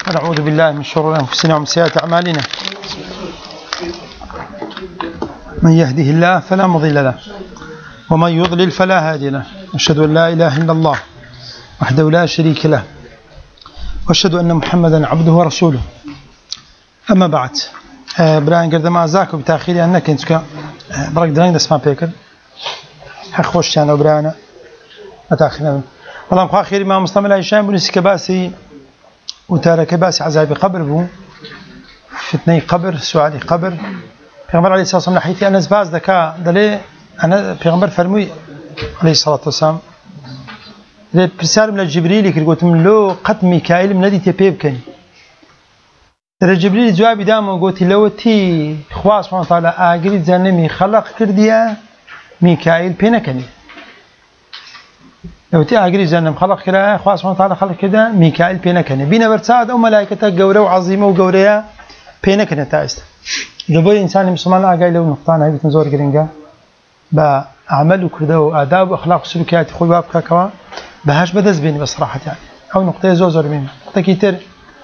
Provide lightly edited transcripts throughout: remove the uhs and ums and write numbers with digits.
ونعوذ بالله من شرور أنفسنا ومن سيئات أعمالنا. من يهده الله فلا مضل له ومن يضلل فلا هادي له. أشهد أن لا إله إلا الله وحده لا شريك له وأشهد أن محمدا عبده ورسوله. أما بعد، بران قرد ما أزاكم بتأخيري أنك أنتك برق درين دسمان بيكر حخوش أنا وبرانا أتأخيرنا والله مخوا خيري ما مسلم الله يشان بنسي كباسي وتارك باسي عذاب قبر بو فتني قبر سؤالي قبر پیغمبر عليه الصلاة والسلام نحيتي أنا زباز دكا دلي أنا پیغمبر فرموي عليه الصلاة والسلام دلي برسال من الجبريل كي قلت من لو قد ميكائيل من ندي تبيب كني دلي جبريل جوابي دام وقلت لو تي خواه سبحانه وتعالى آقريد زنمي خلق كرديا ميكائيل بينا كني لو تي آقريد زنم خلق كده خواه سبحانه وتعالى خلق كده ميكائيل بينا كني بينا برساد أو ملائكة قورة وعظيمة وقورية بينا كني تايست جبوي إنسان مسلمان أجاي له نقطان هاي بتنزور جرينجا بعمل وكذا وآداب وأخلاق وسلوكيات خوي باب كوا بهاش بدز بيني بصراحة يعني أو نقطة زوزر منه تكيتر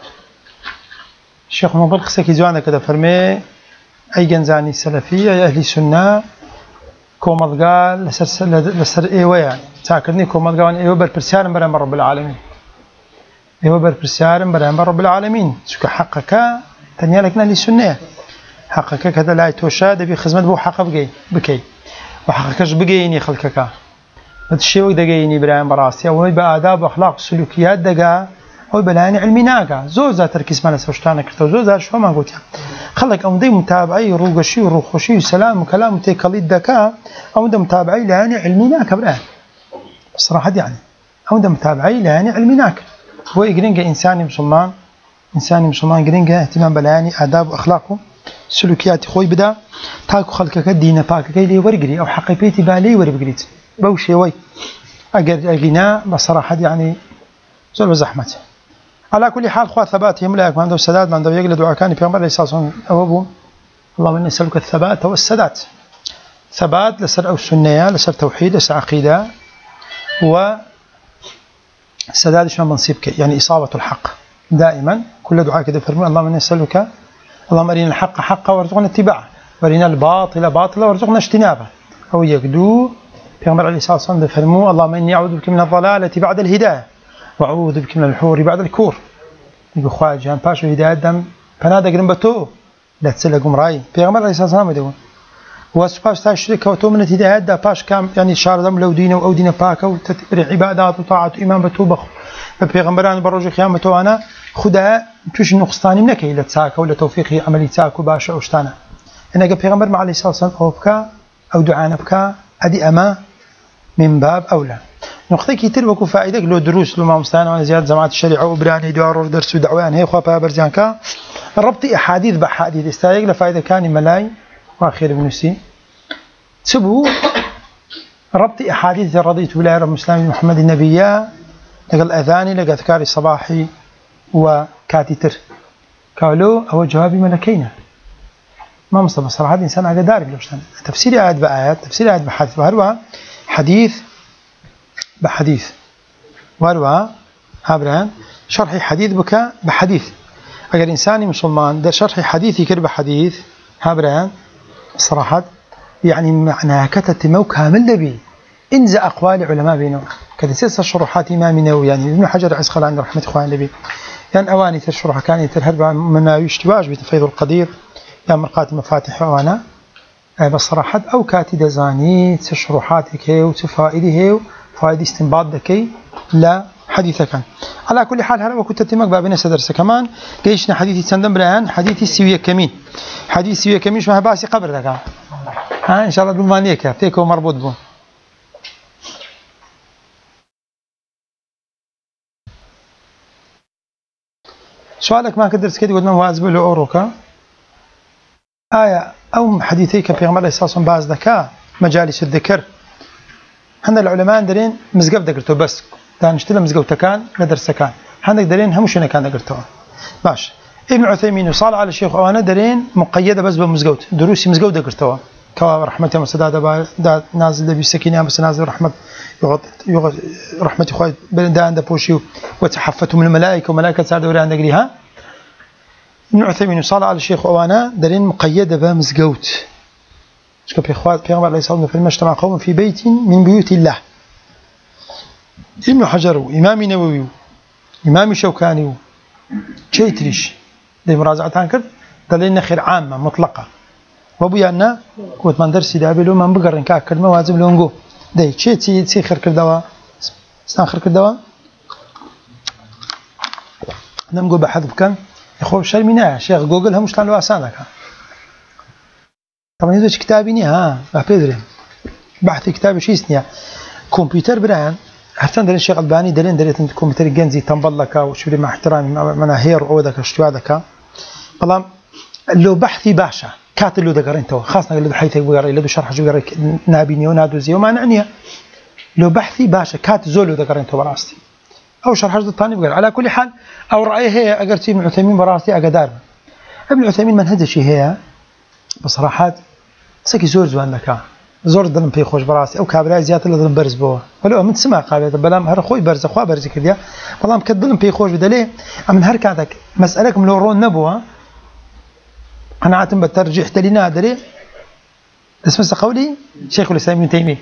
الشيخ مبارك سكي زوانا كذا فرمي أي جنزاني سلفية يا أهل السنة كومل قال لسر إيوه يعني تاكرني كومل قال إيوه بالبرسيان برام رب العالمين إيوه بالبرسيان برام رب العالمين شو حقك تنيا لكنا للسنة حقك كذا لا يتوشاد في خدمة بو حق بكي وحقكش بقيني خلقك هذا الشيء وقت جايني برام براسي أو بآداب وأخلاق وسلوكيات دقا أو بلاني علمي ناقة زوزة تركيز ما نسوشتانا كرتو زوزة شو ما قلت خلك أو دي متابعي روقشي وروخشي وسلام وكلام وتكاليد دكا أو ده متابعي لاني علمي ناقة برام بصراحة يعني أو ده متابعي لاني علمي ناقة هو يقرنجا إنساني مسلمان قرنجا اهتمام بلاني آداب وأخلاقه سلوكيات خوي بدا تاكو خلقك الدين باكك لي ورقري أو حقي بيتي بالي ورقريت بوشي وي أجنا بصراحة يعني زول وزحمته على كل حال خوا ثبات يملاك ما عنده السداد ما عنده يقل دعاء كان في عمر الإساس أبوه اللهم إني أسألك الثبات والسداد ثبات لسر أو السنية لسر توحيد لسر عقيدة والسداد شو منصيبك يعني إصابة الحق دائما كل دعاء كده فرمي اللهم إني أسألك اللهم أرنا الحق حقا وارزقنا اتباعه وأرنا الباطل باطلا وارزقنا اجتنابه أو يقدو پیغمبر عليه الصلاة والسلام فرموا اللهم إني أعوذ بك من الضلالة بعد الهداية وأعوذ بك من الحور بعد الكور يقول خواهد جان باشو هداية دم فنادق رنبتو لا تسلقوا مراي پیغمبر عليه الصلاة والسلام يدون وسباش تاشرك وتؤمن هداية دا باش كام يعني شار دم لو دينه أو دين باكا وتتبرع عبادات وطاعة وإيمان بتوبخ فبيغمبران بروج قيامته أنا خدها توش نقصتاني منك إلى تساك ولا توفيقي عملي تساك وباشا وشتانا إن جا بيغمبر مع عليه الصلاة والسلام أو بكا أو دعانا بكا أدي أما من باب أولى نقطة كتير بكو فائدة لو دروس لو ما مستعنا وأنا زيادة جماعة الشريعة وبراني دوار درس ودعوان هي خوا برزان كا ربط أحاديث بحاديث استايق لفائدة كان ملاي وأخير بنفسي تبو ربط أحاديث رضيت بالله رب المسلمين محمد النبيا لقى الأذاني لقى أذكار الصباحي وكاتتر قالوا هو جوابي ملكينا ما مصطفى صراحة إنسان على دارك لوشتان تفسير آيات بآيات تفسير آيات بحديث وهروا حديث بحديث وهروا هابران شرح حديث بك بحديث أجر إنساني مسلمان ده شرح حديث يكر بحديث هابران صراحة يعني معناها كتتمو كامل لبي إنزا أقوال علماء بينهم كذا سلسلة شروحات إمامنا ويعني ابن حجر عسقلاني عند رحمة إخوان النبي يعني أواني تشرح كان يترهب من يشتواج بتفيض القدير يا مرقات مفاتح وأنا بصراحة أو كاتي دزاني تشرحاتك وتفائده فائد استنباط دكي لا حديث كان على كل حال هلا وكنت تتمك بابنا سدرس كمان جيشنا حديثي سندم برهان حديثي السوية كمين حديث السوية كمين شو باسي قبر ذاك ها إن شاء الله بالمانيك فيكو مربوط بون سؤالك ما قدرت كده قلنا واجب له أوروكا آية أو حديثيك في غمر الإساس باز ذكاء مجالس الذكر هنا العلماء درين مزقف ذكرته بس دانشتلا مزقف تكان ندرس كان هنا درين همشنا كان ذكرته باش ابن عثيمين وصال على الشيخ وانا درين مقيدة بس بمزقف دروسي مزقف ذكرته كوا رحمة مسداد دا نازل دبي سكينة بس نازل رحمة يغط رحمة إخوة بلدان دا بوشيو وتحفتهم الملائكة وملائكة سعد وران دقريها ابن عثيمين صالح على الشيخ وانا دلين مقيدة بمزقوت شكو بيخوات بيغمبر عليه الصلاة والسلام اجتمع قوم في بيت من بيوت الله ابن حجر إمام نووي إمام شوكاني تشيتريش دي مراجعة عنكر دلين خير عامة مطلقة وبيانا كنت من درسي دابي لو من بقرن كاك كلمة واجب لونجو دي تشي خير كردوا استان خير كردوا نمقو بحث بكن يخوف شيء منها شيخ جوجل هم شلون واسانك طبعا يدوش كتابيني بحبيدري بحث كتابي شيء اسمه كمبيوتر بران حتى دلين الشيخ الباني دلين دريت الكمبيوتر جنزي تنبلك وشو مع احترامي مناهير وعودك شتوادك والله لو بحثي باشا كاتب له ذكر انت خاصه اللي حيث يقرا له شرح جو نابيني ونادو زي وما نعنيه لو بحثي باشا كاتب زولو ذكر انت براستي او شرح الثاني بقول على كل حال او رايه هي اقرتي ابن عثيمين براستي اقدار ابن عثيمين منهجه شي هي بصراحه سكي زور زوان لك زور ظلم في خوش براسي او كابرا زياده اللي ظلم برز بو ولا من تسمع قابل بلام هر خوي برز اخوا برز كذا والله مكظلم في خوش بدليه من هركاتك مسالك من لورون نبوه قناعه بالترجيح تلينا دري اسمه قولي شيخ الاسلام ابن تيميه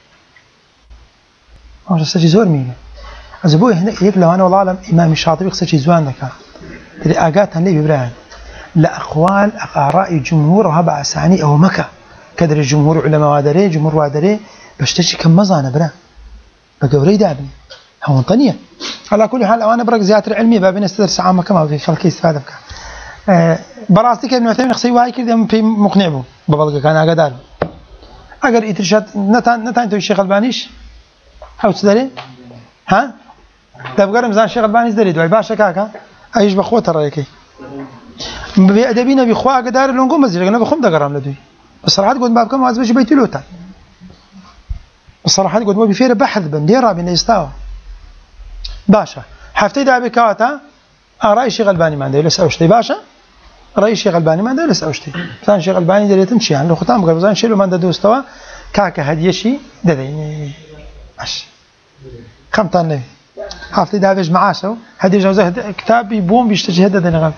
او سكي زور مين أزبوي هنا هيك لو أنا والله أعلم إمام الشاطبي قصة زوان لك اللي أجات هنلي ببرهن لأقوال آراء الجمهور وهبع أساني أو مكة كدر الجمهور علماء وادري جمهور وادري بشتشي كم مزانة برا بقوري دابني هو طنية على كل حال أنا برك زيادة علمية بابين استدرس عامة كما في خلقي استفادة بك براستي كابن عثيمين خصي واحد كذا في مقنع بو ببلغ كان أقدر أقدر إترشات نتان تو الشيخ البانيش هاو تدري ها تبقى رمزان الشيخ الباني زدري دوي باشا كاكا ايش بخوت رايكي بأدبينا بخوا قدار لونغو مزيج انا بخم دغرام لدوي بصراحه قلت باب كم واجب بيتي لوتا بصراحه قلت ما بفير بحث بنديرا بين يستوى باشا حفتي دابي كاتا راي الشيخ الباني ما عنده لسه اوشتي باشا راي الشيخ الباني ما عنده لسه اوشتي ثاني الشيخ الباني دريت نمشي يعني لو ختام قبل زين شيلو ما عنده دوستوا كاكا هديشي دديني اش خمتان لي حافتي دافج معاشه هدي جوزه كتابي بوم بيشتجي هذا دنغال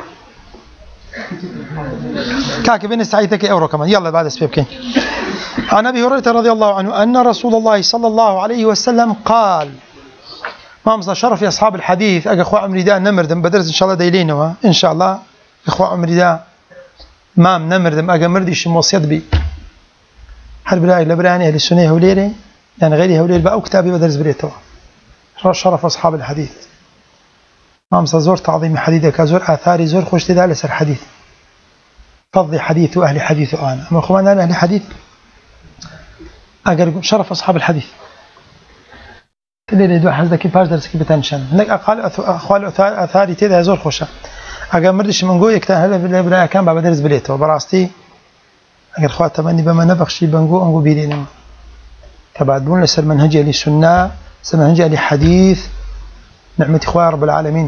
كاك بين ساعتك اورو كمان يلا بعد سبيبكين عن ابي هريره رضي الله عنه ان رسول الله صلى الله عليه وسلم قال ما مصدر شرف يا اصحاب الحديث اخو عمري دا نمردم بدرس ان شاء الله دايلينه ان شاء الله اخو عمري دا ما نمردم اجمرديش موصيت بي هل بلاي لبراني اهل السنه وليري يعني غيري هولير بقى كتابي بدرس بريته شرف أصحاب الحديث ما زور تعظيم حديثك زور آثاري زور خوش تدال سر حديث فضي حديث وأهل حديث وأنا أما أخوان أنا أهل حديث أقول شرف أصحاب الحديث تلي دو حزدك كيف درس كيف تنشن هناك أقوال آثاري تدا زور خوشة أقول مردش من جوي كتان هلا بلا كان بعد درس بريته وبراستي أقول خوات تمني بما نبخشي بنجو أنجو بيدينه تبعدون لسر منهج أهل السنة سمنهج أهل الحديث نعمة إخوة رب العالمين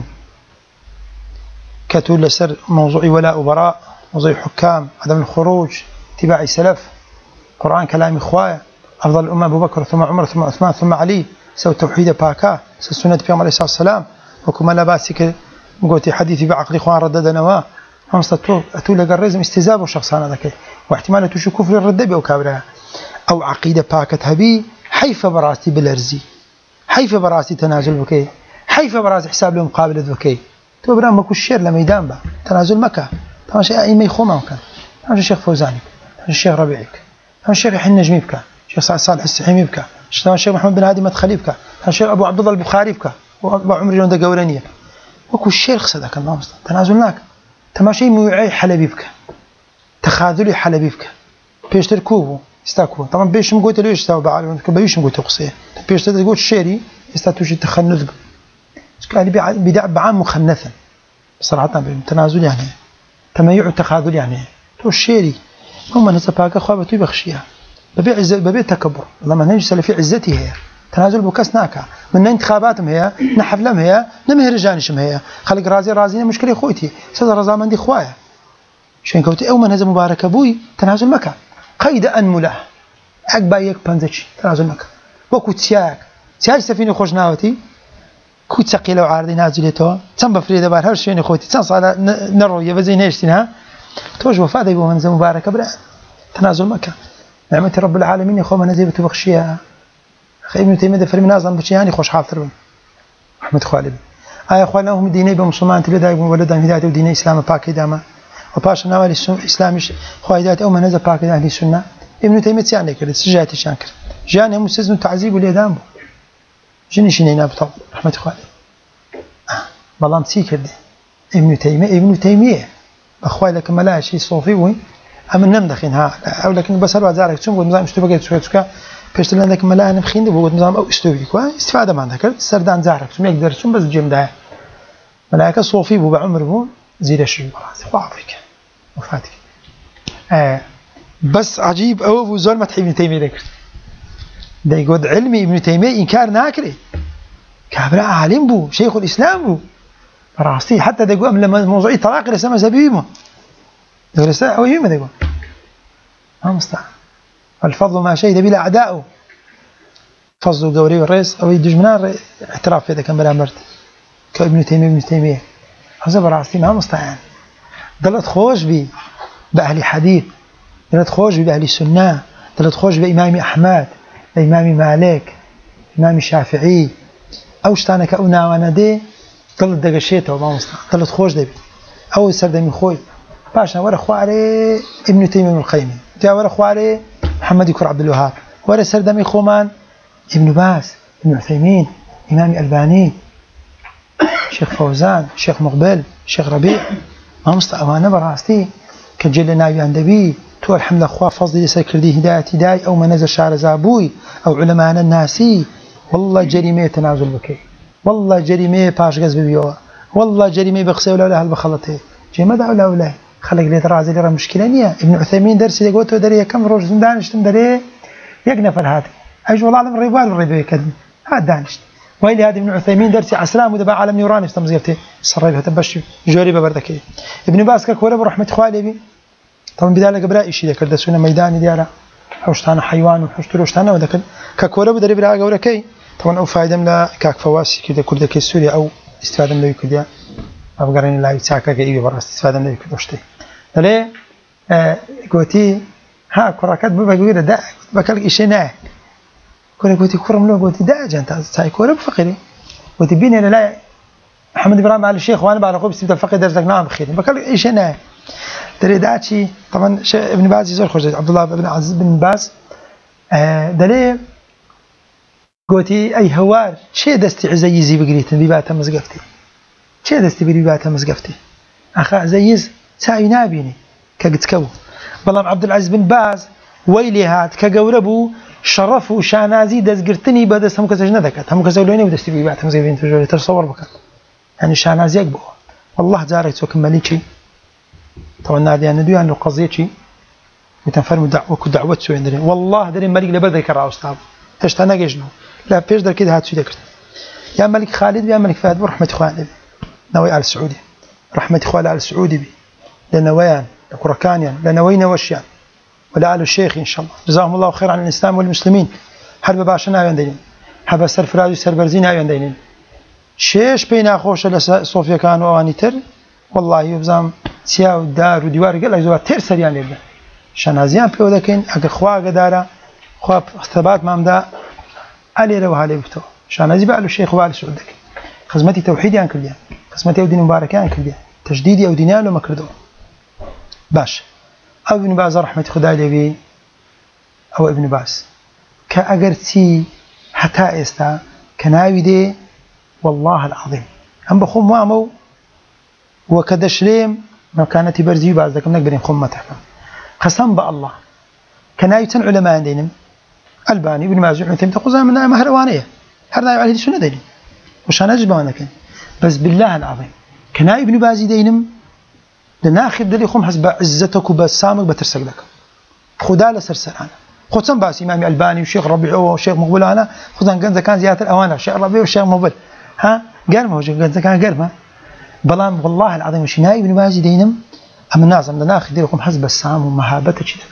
كتول لسر موضوع ولاء وبراء موضوع حكام عدم الخروج اتباع سلف قرآن كلام إخوة أفضل الأمة أبو بكر ثم عمر ثم عثمان ثم علي سوى التوحيد باكا سوى السنة بيوم عليه الصلاة والسلام وكما لا باسك قلت حديثي بعقل إخوان ردد نواه هم أتول لقرزم استزاب وشخصان ذكي واحتمال تشو كفر الردد أو كابرها أو عقيدة باكت هبي حيف براسي بالأرزي حيف براسي تنازل بكي حيف براسي حساب له مقابلة بكي تو برام ماكو الشير لميدان با تنازل مكة طبعا شيء أي ما يخوما كان طبعا الشيخ فوزاني الشيخ ربيعك طبعا الشيخ يحيى النجمي بكا الشيخ سعد صالح السحيمي بكا طبعا الشيخ محمد بن هادي مدخلي بكا الشيخ أبو عبد الله البخاري بكا وأبو عمر جون دقورانية ماكو الشير خصدك الله مصطفى تنازلناك تماشي موعي حلبي بكا تخاذلي حلبي بكا بيشتركوه استاكو طبعا بيش مقوت له يشتاو بعد بيش مقوت قصيه بيش تقول الشيري استاتوش التخنث قال بدع بعام مخنثا بصراحه بالتنازل يعني تميع التخاذل يعني تو الشيري هم نسباك اخواتي بخشيها ببيع تكبر والله ما نجي في عزتي هي تنازل بكسناك من انتخاباتهم هي نحفلهم هي نمهرجانشم هي خلق رازي مشكله خوتي استاذ رضا مندي خوايا شين كوتي او من هذا مبارك ابوي تنازل مكه قيد أنمله عقب يك بنزش تنازل مكة وكو تياك سفينة خوش ناوتي كوت ثقيلة وعارضي نازلته تم بفريد بار هالشيء أخوتي تنصل نروي بزين هيشتنها توج وفاة يبغى من مباركة برا تنازل مكة نعمة رب العالمين يخو من نزيبة بخشيها أخي ابن تيمية فرمي نازل بشياني خوش حاضر أحمد خالد أخوانا هم ديني بمسلمان تبدأ يبون ولدان هداية ودين إسلام باقي داما وباش نوال الإسلامش خواهدات أو منهز باقي أهل السنة ابن تيمية يعني كده سجاية شانكر جاني مستزن تعذيب والإعدام بو جني شنينا بطول رحمة خالد بلان سيكر دي ابن تيمية أخوي لك ملا شيء صوفي وين أما نمدخين ها أو لكن بس هذا زارك شو بقول نظام اشتباكات شوكا بيش تلان لك ملا أنا مخين بقول نظام أو استوي كوا استفادة ما عندك سردان زارك شو يقدر شو بس جيم ده ملاك صوفي بو بعمر بو زيد الشيء براس وعافيك وفاتك بس عجيب أو أبو زول ما تحب ابن تيمية ذكر ده يقول علمي ابن تيمية إنكار ناكره كابراء عالم بو شيخ الإسلام بو راسي حتى ده يقول لما موضوعي طلاق رسمه زبيبه رسالة أو يوم ده يقول ما مستعان الفضل ما شهد بلا أعداؤه فضل قوري والرئيس أو يدج منار اعتراف في ذا كان بلا مرت كابن تيمية هذا براسي ما مستعان ضلت خوش بي بأهل حديث ضلت خوش بأهل السنة ضلت خوش بإمام أحمد بإمام مالك إمام الشافعي أو شتانك أو ناوانا دي ضلت دقشيته وما مستعان ضلت خوش دي أو سرد من خوي باشا ورا خواري ابن تيمية من القيم جاء ورا خواري محمد يكر عبد الوهاب ورا سردمي خومان ابن باز ابن عثيمين إمام الألباني شيخ فوزان شيخ مقبل شيخ ربيع ما مستأوانا براستي كجل ناوي عندبي تو الحمد أخوة فضل يسكر دي هداية أو منزل شعر زابوي أو علماء الناسي والله جريمة تنازل بكي والله جريمة باش غز ببيوه والله جريمة بخسي ولا ولا هالبخلطي جيما دا ولا ولا خلق لي ترازي لي راه مشكله نيه ابن عثيمين درسي قوتو دري كم روج دانشتم دري يقنفر هذا ايش والله العظيم ريبال الريبي كذب هذا دانشت ويلي هذا ابن عثيمين درسي عسلام ودبا عالم نوراني استمزيرتي صريبها تبش جوريبه بردكي ابن باز كوره برحمه خوالبي طبعا بدال قبل شيء ذكر دسونا ميدان دياله حوشتانا حيوان وحشتروشتانا وذكر كوره بدري بلا قوركي طبعا او فايده من كاك فواسي كذا كردك سوريا او استفاده من كذا أفكارين لا يتساكا كأيبي برا استفادة من كدوشتي ليه قوتي ها كراكات بقولي دا بكلك إشي ناه قوتي كرم له قوتي دا جنت ساي كورة بفقري قوتي بيني لا محمد إبراهيم على الشيخ وأنا بعرف قوم استفاد فقير درجة نعم بخير بكلك إشي ناه دري داتشي طبعا ابن باز يزور خرج عبد الله بن عزيز بن باز دليه قوتي أي هوار شيء دستي عزيزي بقريتن بيباتها مزقفتي چه دستی بری باته مزگفتی اخا عزیز سای نابینی کگت کو بلام عبد العزيز بن باز ویلی هات کگوربو شرف و شانازی دزگرتنی بدست هم کسج ندکت هم کسولینی بدستی بری باته مزگفتی تجاری تصور بکن يعني شانازی اکبو والله جارك سوك مليكي طبعا نادي أنا دوي عن القضية شيء متنفرم دعوة سوين درين والله درين ملك لبدر كرا أستاذ تشتنا جيجنو لا بيش در كده هات سوي ذكر يا ملك خالد يا ملك فهد ورحمة خالد نوي على السعودي رحمة خالد على السعودي بي لنويان لكركانيان لنوينا وشيان ولا على الشيخ إن شاء الله جزاهم الله خير عن الإسلام والمسلمين حرب باشنا يندين حب سرفراز وسربرزين يندين شيش بين خوش لصوفيا كانوا وانيتر والله يبزام سياو دار وديوار قال لك زوار ترسل يعني لله شنازيان بيو لكن اگر خواه قدارا خواه اختبات مامدا علي رو حالي بفتو شنازي بقى له الشيخ وقال سعودك خزمتي توحيدي عن كليا خزمتي او دين مباركة عن كليا تجديدي او دينيان وما كردو باش او ابن باز رحمة خداي لبي او ابن باز كأجرتي حتى استا كناوي دي والله العظيم هم بخوم وامو وكدشليم ما كانت برزي بعض ذاك نقدر خمتها قسم بالله كان يتن علماء دينهم الباني ابن ماجه ابن تيميه تقول زمان مهروانيه هذا على السنه دينهم وش انا اجب انا كان بس بالله العظيم كان ابن باز دينهم لناخذ دلي خم حسب عزتك وبسامك بترسل لك خدا لا سرسل انا خصوصا باس امام الباني وشيخ ربيع وشيخ مقبل انا خصوصا كان زياده الاوانه الشيخ ربيع والشيخ مقبل ها قال ما هو كان قال ما بلان والله العظيم وش نايب ابن باز دينهم أما الناس عندنا ناخذ لكم حسب السام ومهابته شيء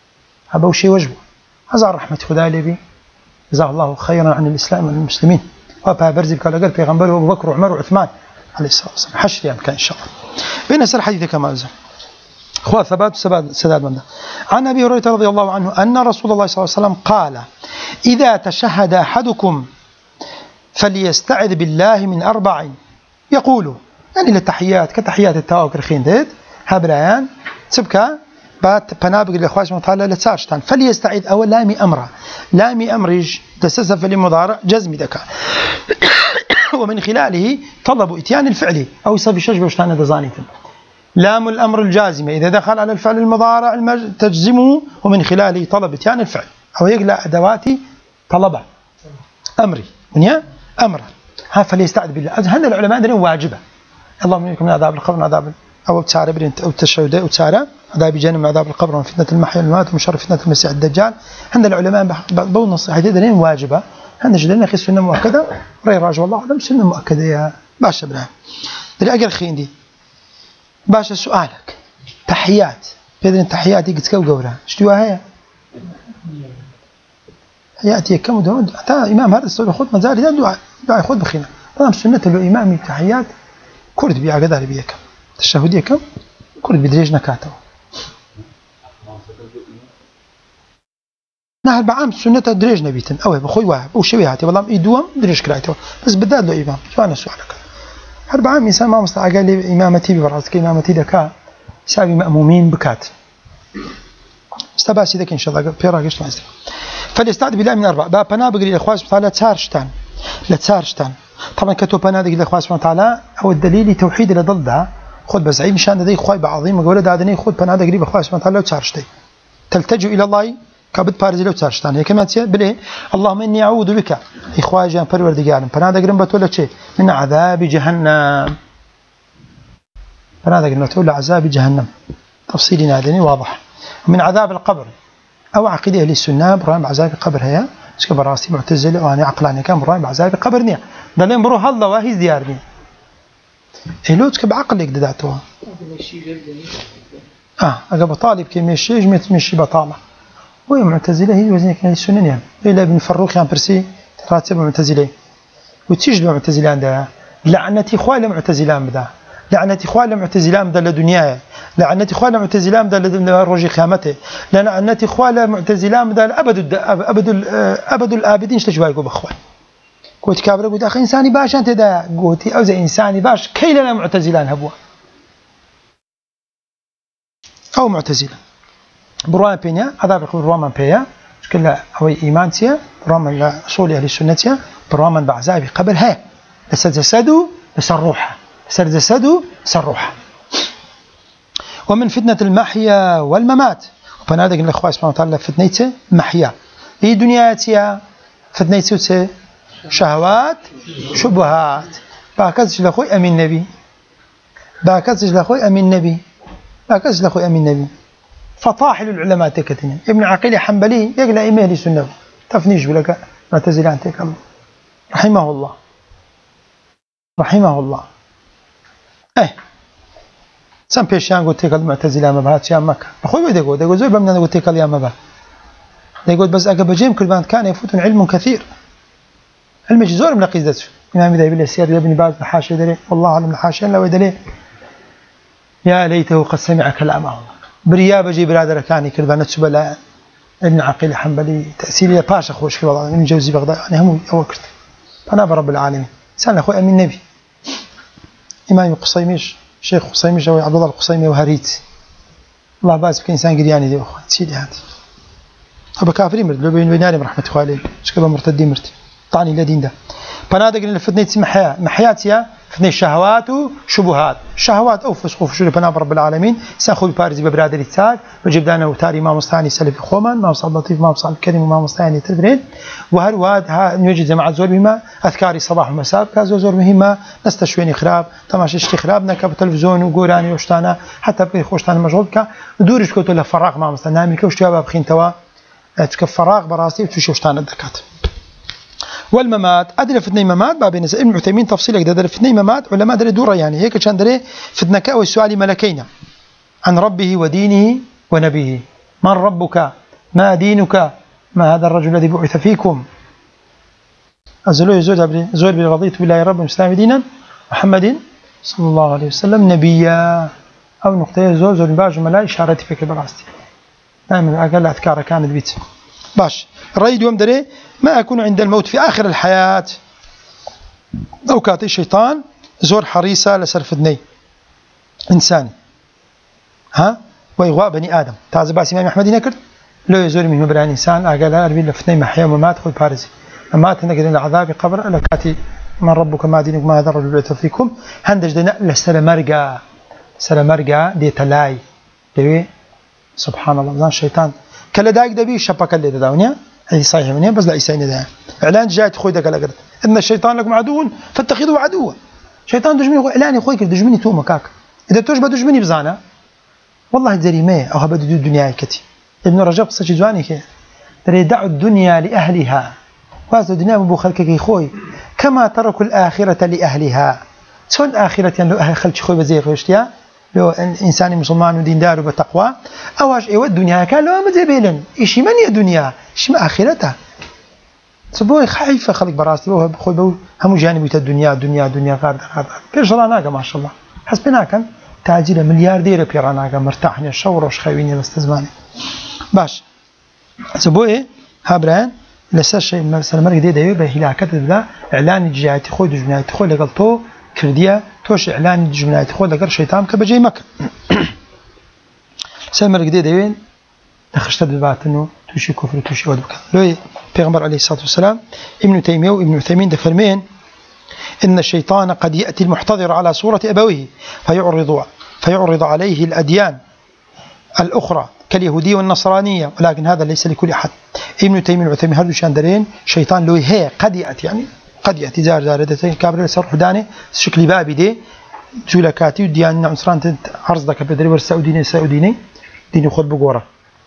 هذا شيء وجبه هذا رحمة خداي لبي جزاه الله خيرا عن الإسلام والمسلمين وابها برزي كلا في غنبر وابو بكر وعمر وعثمان عليه الصلاه والسلام حشر يعني كان ان شاء الله. بين سر حديث كما زال اخوة ثبات سداد من ده. عن ابي هريره رضي الله عنه ان رسول الله صلى الله عليه وسلم قال: اذا تشهد احدكم فليستعذ بالله من 4 يقول يعني للتحيات كتحيات التواكل الخين ديت هابريان سبكا بات بنابق الاخوان سبحانه وتعالى لتساشتان فليستعذ اول لامي امره لامي امرج تستسف للمضارع جزم دكا ومن خلاله طلب اتيان الفعل او يصير شجبه وشتان دزانيتن لام الامر الجازمه اذا دخل على الفعل المضارع تجزمه ومن خلاله طلب اتيان الفعل او يقلع ادواتي طلبه امري من امره ها فليستعذ بالله. هن العلماء عندنا واجبه اللهم يكون من عذاب القبر عذاب او تسارى برنت او تشهد او تسارى عذاب جهنم عذاب القبر وفتنه المحيا والممات ومن شر فتنه المسيح الدجال. عند العلماء بقول نصيحه دين واجبه عند جدنا خي سنه مؤكده راي راجع والله اعلم سنه مؤكده يا باشا ابراهيم اللي اجل خيندي باشا سؤالك تحيات بدل تحيات قلت قورا شتوها هي ياتي كم دون حتى امام هذا السؤال خذ مزاري دعاء خذ بخينا طبعا سنه الامام تحيات كرد بيع قدر بيك التشهديه كم كرد بدريج نكاته نهر بعام سنة دريج نبيتن أوه بخوي واحد وشوي هاتي والله يدوم دريج كرايته بس بدأ له إمام شو أنا سؤالك هرب عام إنسان ما مستطاع قال لي إمامتي ببراسك إمامتي دكا سابي مأمومين بكات استباسي ذاك إن شاء الله بيرا قشط معزل فليستعد بالله من 4 باب بنابق للإخوان سبحانه وتعالى لتسارشتان طبعا كتب بنابق للإخوان سبحانه وتعالى هو الدليل توحيد اللي ضده خذ بزعيم مشان ذي إخوي بعظيم وقول هذا خذ بنابق للإخوان سبحانه وتعالى وتسارشتي تلتجئ إلى الله كابد بارزي لو تسارشتان هي كما تسير بليه اللهم إني أعوذ بك إخوة جان پروردگارم پناه دگرم بتولا چه من عذاب جهنم پناه دگرم بتولا عذاب جهنم تفصيل نادني واضح من عذاب القبر أو عقيدة أهل السنة برهان بعذاب القبر هي اسك براسي معتزلة وأنا عقلاني كان برهان بعذاب القبر نيا دلين بروح الله وهي زيارني إلوتك بعقلك ددعتوها أقب طالب كم يشيج مش بطالة وهي معتزلة هي وزنك أهل السنة يعني إلا ابن فروخ يعني برسي تراتب معتزلة وتيجي معتزلة عندها لعنتي خوالة معتزلة بدا لعنتي خوالة معتزلة بدا لدنياه لعنتي خوالة معتزلة بدا لرجي قيامته لعنتي خوالة معتزلة بدا أبد الآبدين اشتجوا يقول بأخوان قلت كابر قلت أخي إنساني باش أنت دا قلت أوزع إنساني باش كي لنا معتزلان هبوا أو معتزلة بروان بينيا عذاب يقول بروان بيا كلها هو إيمانتيا بروان أصول أهل السنة بروان بعذاب قبل هاي لسجسدوا لسروحها لسجسدوا لسروحها ومن فتنة المحيا والممات وبنادق الأخوة سبحانه وتعالى فتنة محيا هي دنياتها فتنة شهوات شبهات باكزش لأخوي أمين نبي باكزش لأخوي أمين نبي باكزش لأخوي أمين نبي فطاحل العلماء تكتنين ابن عقيل حنبلي يقلع إيميلي سنة تفنيش بلك معتزلان تك الله رحمه الله رحمه الله سام بيشان قلت لك المعتزلة ما بهات شيء مكة أخوي ويدا يقول زوج بمنا قلت لك اليوم ما به يقول بس أجاب جيم كل بند كان يفوتون علم كثير علم جزور من قيزته إمام ذا يبي السير ابن باز الحاشية دليل والله أعلم الحاشية لا ودليل يا ليته قد سمع كلامه بريا بجي برادر كاني كل بند سبلا ابن عقيل حنبلي تأثير باشا خوش في وضع من جوزي بغداد يعني هم أوكرت أنا برب العالمين سأل أخوي أمين نبي إمام القصيميش شيخ قصيميش أو عبد الله القصيمي وهريت الله باز في إنسان قرياني دي أخوي تسيدي هذه أبا كافرين مرد لو بيناري رحمة الله عليه شكله مرتدين مرتي طعني لدين ده فنادق إن الفتنة تسمى محياتها فتنة شهوات وشبهات شهوات أو فسق وفجور بناب رب العالمين سأخذ بارز ببرادر التاج وجب دانا وتاري ما مستعني سلف خومان ما مصعب لطيف ما مصعب كريم وما مستعني تدرين وهرواد نوجد جماعة زور بما أذكاري صباح ومساء كازو زور مهمة نستشويني خراب تماشي خراب نكب تلفزيون وقوراني وشتانا حتى بخوشتانا مشغول دورش كوتو لفراغ ما مستنامي كوشتوا بخين توا تكفراغ براسي وتشوف شتانا الدكات والممات أدري فتنة ممات بابين ابن عثيمين تفصيلك ده فتنة ممات علماء دري دورة يعني هيك كان دري فتنة كأو السؤال ملكين عن ربه ودينه ونبيه من ربك ما دينك ما هذا الرجل الذي بعث فيكم أزلوه زور بي رضيت بالله رب الإسلام دينا محمد صلى الله عليه وسلم نبيا أو نقطة زور باج ملا إشارة فكر براستي دائما أقل أذكار كانت بيت باش الرأي يوم دري ما أكون عند الموت في آخر الحياة أو كاتي الشيطان زور حريصة لسرفدني إنساني وإغواء بني آدم تعزب باسي إمام أحمد نكر لو يزور منه بران إنسان أقل أربي لفتني محيا ومات خذ بارزي مات نقدر العذاب قبر لكاتي من ربك ما دينك ما هذا الرجل فيكم هندج دنا لسلمرقا دي تلاي دي سبحان الله زان الشيطان كلا دايق دبي شبك اللي داونيا هي صحيح منين بس لا يسين ده اعلان جاي تخوي دك لقد ان الشيطان لكم عدو فاتخذوه عدوا شيطان دجمني اعلان اخوي دجمني تو مكاك اذا توش بدجمني بزانا والله جريمه او هبد الدنيا كتي ابن رجب قصه جواني كي تري دعوا الدنيا لاهلها واز الدنيا ابو خلكك اخوي كما تركوا الاخره لاهلها شو الاخره يعني اهل خلك اخوي بزي خوشتيا لو انسان مسلمان ودين دار وبتقوى اواش ايوا الدنيا كان لو مزبيلن شي من يا دنيا شي ما اخرتها صبوي خايفه خلق براستي هو خوي هم جانب الدنيا دنيا غار بيرجلاناك ما شاء الله حسبنا كان تاجر ملياردير بيراناك مرتاحني شورش خويني مستزماني باش صبوي هابران لسه شيء مثلا مرق دي بهلاكت بلا اعلان جهاتي خو دجناتي خو لقلتو كرديا توش اعلان جملات خو لقر شيطان كبجي مكه سمر قديد وين دخشت بباتنو توشي كفر توشي ودبك لو پیغمبر عليه الصلاه والسلام ابن تيميه وابن عثيمين دفرمين ان الشيطان قد ياتي المحتضر على صوره ابويه فيعرض عليه الاديان الاخرى كاليهوديه والنصرانيه ولكن هذا ليس لكل احد ابن تيميه والعثيمين هذو شاندرين شيطان لو هي قد ياتي يعني قد يأتي زاردتين كابر سرح داني شكل بابي دي زولكاتي وديان عنصران عرض ذاك بدري والسعوديني دين خذ بقوره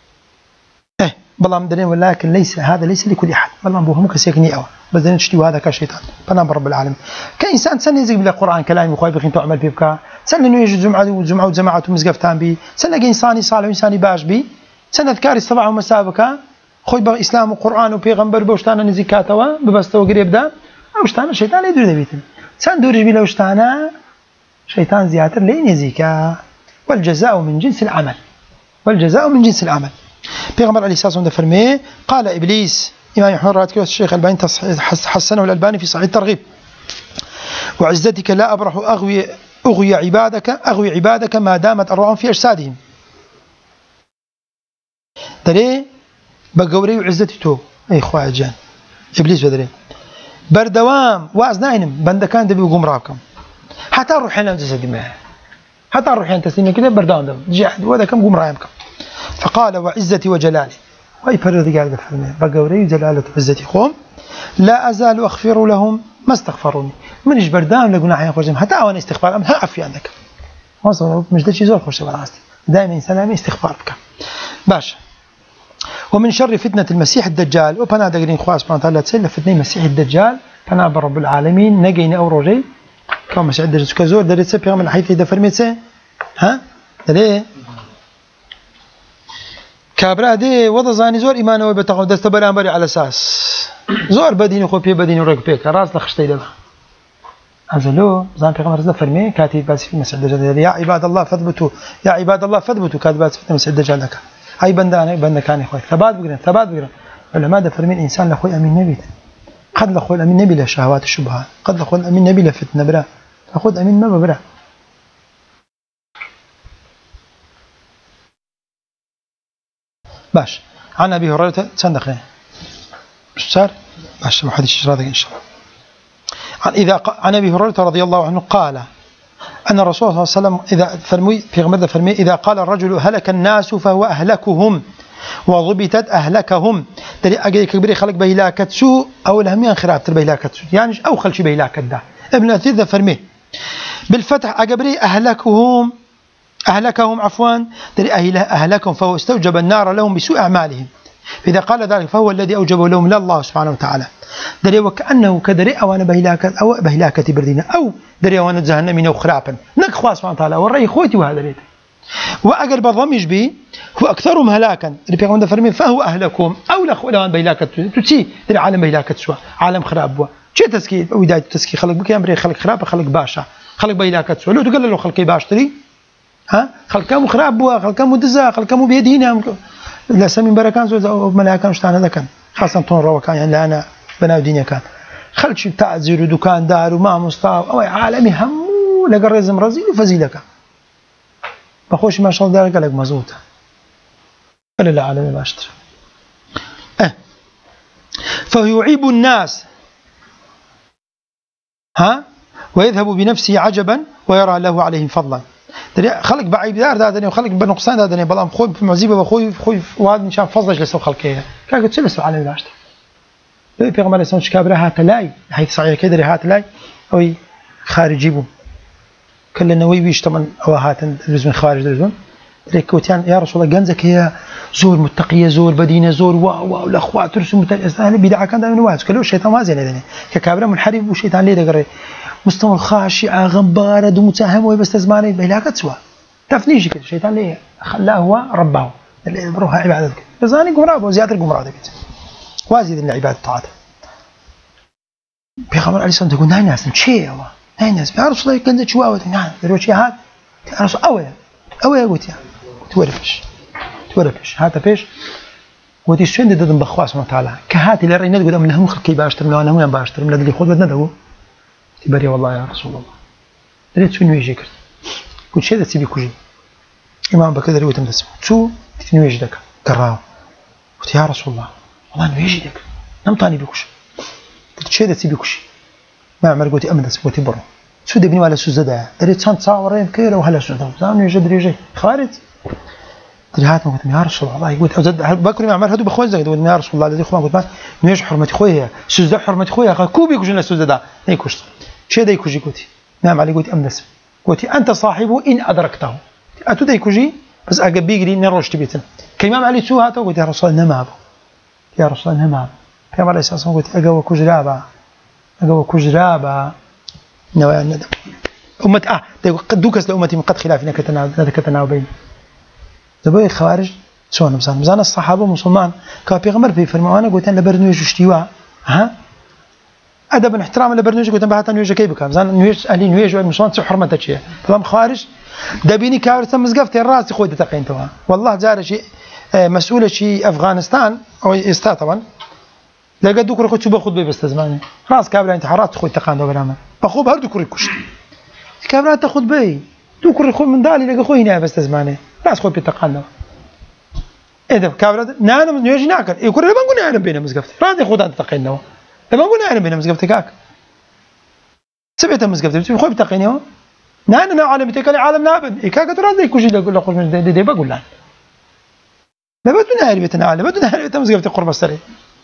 بلام درين ولكن هذا ليس لكل احد بلام بوهم كسيكني او بدنا نشتي هذا كشيطان بنام رب العالمين كانسان سن يزق بالقران كلام اخوي بخين تعمل بيبكا سن انه يجي جمعه وجماعه ومزقفتان بي سن انساني صالح وانساني باش بي سن اذكار الصباح ومسابقه خوي باسلام وقران وبيغمبر بوشتانا نزكاتوا ببستو قريب ده وشتانا الشيطان يدور دبيتن سان دورج بلا وشتانا شيطان زياتر لين يزيكا والجزاء من جنس العمل بيغمبر عليه الصلاه والسلام فرمي قال ابليس امام احمد راتك الشيخ الباني حسنه الالباني في صحيح الترغيب وعزتك لا ابرح اغوي عبادك ما دامت ارواحهم في اجسادهم دري بقوري وعزتي تو اي خويا جان ابليس بدري بردوام وازناينم بندكان دبي وقمراكم حتى روحنا جسدي معه حتى روحنا تسليم كده بردوام جحد وهذا كم قمرايمكم فقال وعزتي وجلالي واي فرض قال فهمه بقوري جلاله عزتي قوم لا ازال اغفر لهم ما استغفروني منش بردام لقنا حياه خوجم حتى وانا استغفار ام عفي عندك وصل مش دشي زول خوش براستي دائما انسان استغفار بك باش ومن شر فتنة المسيح الدجال وبنا دقرين خواص سبحانه وتعالى تسلف فتنة المسيح الدجال فنا برب العالمين نجينا أوروجي كم مسيح الدجال كزور دريت سبيهم من حيث إذا فرميت دري كابرا دي وضع زاني زور إيمانه وبتقو دست برانبري على أساس زور بديني خوبي بديني ورقبك راس لخشتي له أزلو زان بيغمبر رزق فرمي كاتب بس في مسيح الدجال يا عباد الله فاثبتوا كاتب بس في مسيح الدجال لك هاي بندانه كان اخوي ثبات بقرن العلماء ده فرمين انسان لاخوي امين نبي قد لاخوي امين نبي له شهوات الشبهات قد لاخوي امين نبي له فتنه برا اخذ امين ما برا باش عن ابي هريره صندقنا مش صار باش ما حدش راضي ان شاء الله عن ابي هريره رضي الله عنه قال أن الرسول صلى الله عليه وسلم إذا فرمي إذا قال الرجل هلك الناس فهو أهلكهم وضبطت أهلكهم تري أجي كبري خلق بهلاكة سوء أو الهميان خراب ترى بهلاكة سوء يعني أو خلش بهلاكة ده ابن أثير فرمي بالفتح أجبري أهلكهم عفوا تري أهلكهم فهو استوجب النار لهم بسوء أعمالهم إذا قال ذلك فهو الذي أوجبه لهم لا الله سبحانه وتعالى دري وكأنه كدري أو أنا بهلاكة بردينا أو دري وأنا جهنمين أو خرابا نك خواص سبحانه وتعالى والرأي خوتي وهذا ريت وأقرب الضمج به هو أكثرهم هلاكا اللي بيقولون فرمين فهو أهلكم أو لأخوان بهلاكة تسي دري عالم بهلاكة سوا عالم خراب چه تسكي وداية تسكي خلق بك أمري خلق خراب خلق باشا خلق بيلاكات سولو تقول له خلقي باشتري ها خلق كم خراب بوا خلق كم دزا خلق كم بيدينا لا سمين بركان زوج أو ملاكان شتان هذا كان خاصة تون روا كان يعني أنا بناء الدنيا كان خلق شيء تعزير ودكان دار وما مصطاب أو عالمي هم لقى رزم رزيل وفزيلك بخوش ما شاء الله دارك لك مزوطة ولا لا عالمي باشتري فيعيب الناس ها ويذهب بنفسه عجبا ويرى له عليهم فضلا خلق بعيب دار دادني وخلق بنقصان دادني بلام خوي في معزيبه وخوي وهذا نشاف فضلش لسو خلقيه كاك تسلسو على العشت في پیغمبر اسلام شكابره هاتلاي حيث صحيح كده هاتلاي او خارجي بو كل نووي ويش طبعا او هاتن لازم خارج لازم ريكوتيان يا رسول الله جنزك هي زور متقيه زور بدينه زور واو الاخوات ترسم متالاستهل بدعه كان دائما واحد كله الشيطان ما زين لنا ككابره منحرف والشيطان ليه دغري مستوى خاشع غمبارد ومتهم وبس زماني بلاقت سوا تفنيش كده الشيطان ليه خلاه هو رباه روح عبادتك زاني قمراب وزياده القمرات وازيد العباده طاعته بيغمر عليه الصلاه تقول ناس شيء هو ناس يا رسول الله كنت شواوه نعم دروشي هات يا رسول اوه قلت يا تورفش هذا فيش ودي شو عندي ضد بخواس سبحانه وتعالى كهاتي اللي رأينا تقول أمنهم خلقي باشتر من أنا باشتر من اللي خود بدنا ده تباري والله يا رسول الله دريت شو نويجي كرت كل شيء ده تسيبي كوجي إمام بكر دريت مدرسة شو تنويجي دك كراه قلت يا رسول الله والله نويجي دك نم تاني بكوش كل شيء ده تسيبي كوشي ما عمر قلت أمدرسة قلت برو شو دبني ولا شو زدا دريت شان تصاورين كيلو وهلا شو ده زاني يجي خارج دريهات ما قلت يا رسول الله يقول بكر ما عمر هدو بخوز زاد يقول يا رسول الله الذي خو ما قلت نيش حرمتي خويا سوزدا حرمتي خويا كوبي كوجنا سوزدا هيكوش شي داي كوجي قلت نعم علي قلت امدس قلت انت صاحبه ان ادركته اتو داي كوجي بس اقبيقري نروش تبيتن كامام علي سو هاتو قلت يا رسول الله نما يا رسول الله نما كما عليه الصلاه والسلام قلت اقوا كجرابا نوى الندم امه دوكس لامتي من قد خلافنا كتنا بين دبي خوارج شلون مزان الصحابه مسلمان كان بيغمر في فرمانه قلت انا برنويج اشتيوا ها ادب احترام لبرنويج قلت بها تنويج كيف مزان نويج اهلي نويج مسلمان حرمته شيء طالما خوارج دبيني كارثه مزقفتي الراس خوي تقينتها والله جار شيء مسؤوله شيء افغانستان او استا طبعا لقد دكر كنت باخذ بس زماني راس كابلا انت حرات خوي تقاندو برامه اخو بهر دكر كشت كابلا تاخذ بي دكر خو من دالي لقى خوي هنا بس زماني راس خوي بتقاندو اذا كابلا نانا نيجي ناكل يقول لي بنقول انا بينا مزقفتي راضي خذ انت تقينه لما نقول انا بينا مزقفتي كاك سبيت مزقفتي خوي بتقينه نانا عالم تكلي عالم نابن كاك راضي كوجي يقول لك من دي بقول لا بدنا هربتنا على بدنا هربتنا مزقفتي قرب السري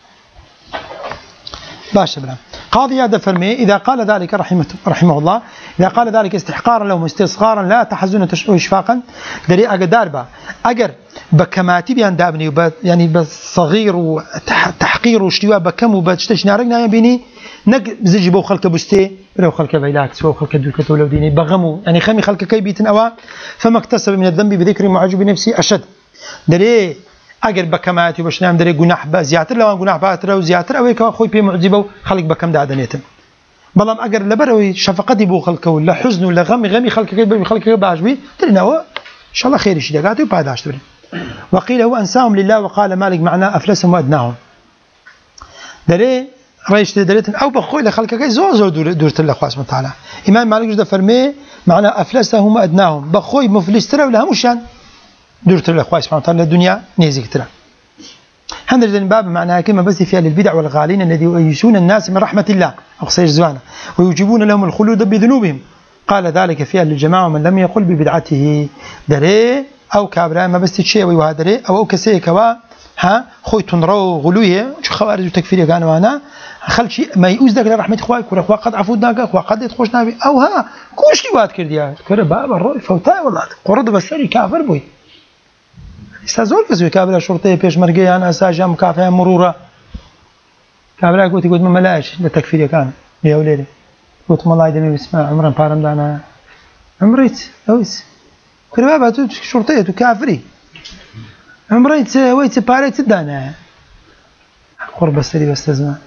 باشا بلا قاضي هذا فرمي إذا قال ذلك رحمه الله إذا قال ذلك استحقارا لهم استصغارا لا تحزنا وإشفاقا دري أقدار با أجر بكماتي بيان دابني يعني بصغير وتحقير واشتواء بكم وبتشتش نارقنا يبيني نق زجي بو خلق بستي لو خلق بيلاكس بو خلق دوكة ولو ديني بغمو يعني خمي خلق كي بيتن أوا فما اكتسب من الذنب بذكر معجب نفسي أشد دري اگر بکماتی باش نام داره گناه با زیاتر لوان گناه باتر و زیاتر اوی که خوی پی معجبه و خلق بکم دادنیتن بلام اگر لبروي شفقتي بو خلقه ولا حزن ولا غمي خلقه باجبي ترينا ان شاء الله خير شي دغاتو باداش تبرين وقيل هو انساهم لله وقال مالك معنا افلسهم وادناهم دري ريش دريتن او بخوي لخلقه زو دورت الله سبحانه وتعالى امام مالك جدا فرمي معنا افلسهم وادناهم بخوي مفلستره ولا همشان دورت الله سبحانه وتعالى الدنيا نيزكتره هندرج باب معناها كلمة بس فيها للبدع والغالين الذي ييسون الناس من رحمة الله أقصير زوانا ويجيبون لهم الخلود بذنوبهم قال ذلك فيها للجماعة من لم يقل ببدعته دري أو كابرا ما بس تشي ويهادري أو كسي كوا ها خوي تنرو غلوية شو خوارج وتكفير كانوا أنا خل شيء ما يؤذ ذاك لرحمة إخوائك ولا إخوة قد عفودناك وقد يتخشنا بي أو ها كوش ليوات كرديا كره باب الرؤي فوتاي والله قرض بسري كافر بوي استازول كسوي كابلا شرطي بيش مرقي أنا أساجا مكافئة مرورة كابلا قلت ما ملاش للتكفير كان يا وليدي قلت ما الله يدمي بسمع عمرا بارم دانا عمريت أويس كربابة شرطية كافري عمريت ويت باريت دانا قرب السري بستزمان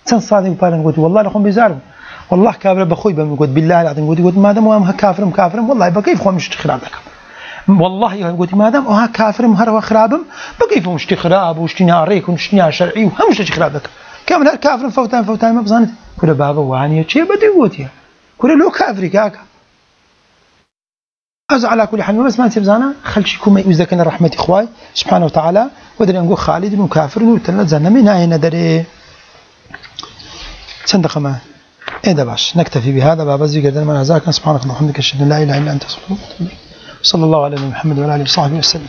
چەند ساڵێک پارێن گوتی والله لە خۆم بێزارم والله کابرا بەخۆی بەم گوت بالله العظیم گوت مادام وام کافرم والله بەکەیف خۆم شتی خراپ دەکەم والله گوتی مادام ئەوها کافرم هەروە خراپم بەکەیف خۆم شتی خراپ و شتی ناڕێک و شتی ناشەرعی و هەموو شتێکی خراپ دەکەم کامل هەر کافرم فەوتان مە بزانێت کورە بابە وانییە چێ بەدەی گوتیە کورە لۆ کافری کاکە ئەز على كل حال بەسمان تێ بزانە خەڵکی کومە ئیوز دەکەن لە ڕەحمەتی خوای سبحانه وتعالى ودەریان گۆ خالدن و کافرن و تەنە جەهەنەمی نایەنە دەرێ چەند دقەمە إيه باش نكتفي بهذا باب الزيادة ما نزاك سبحانك اللهم وبحمدك أشهد أن لا إله إلا أنت أستغفرك وأتوب إليك صلى الله على محمد وعلى آله وصحبه وسلم.